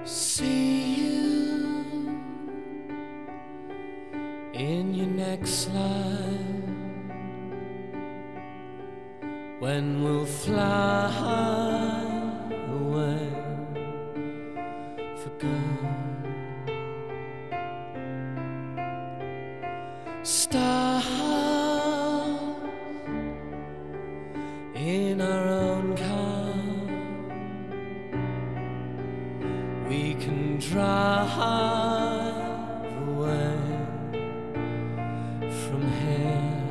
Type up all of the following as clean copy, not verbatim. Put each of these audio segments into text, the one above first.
See you in your next life when we'll fly away for good. Stars in our own car, we can drive away from here,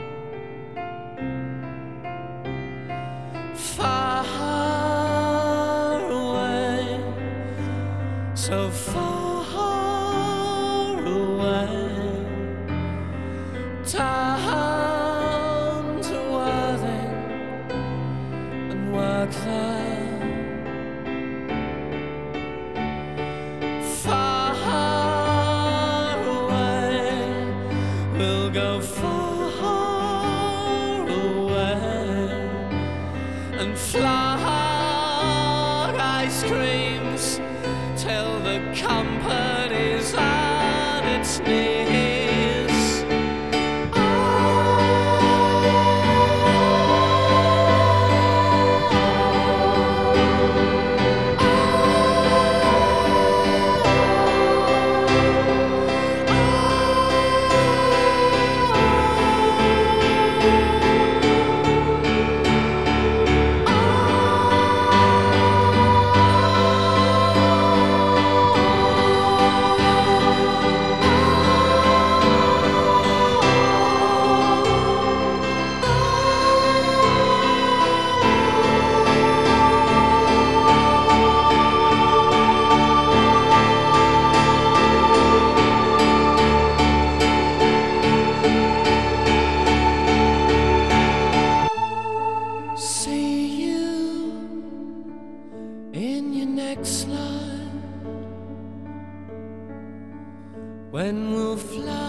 far away, so far away, down to Worthing and work there. Far away, we'll go far away and fly ice creams till the company's on its knees. See you in your next life when we'll fly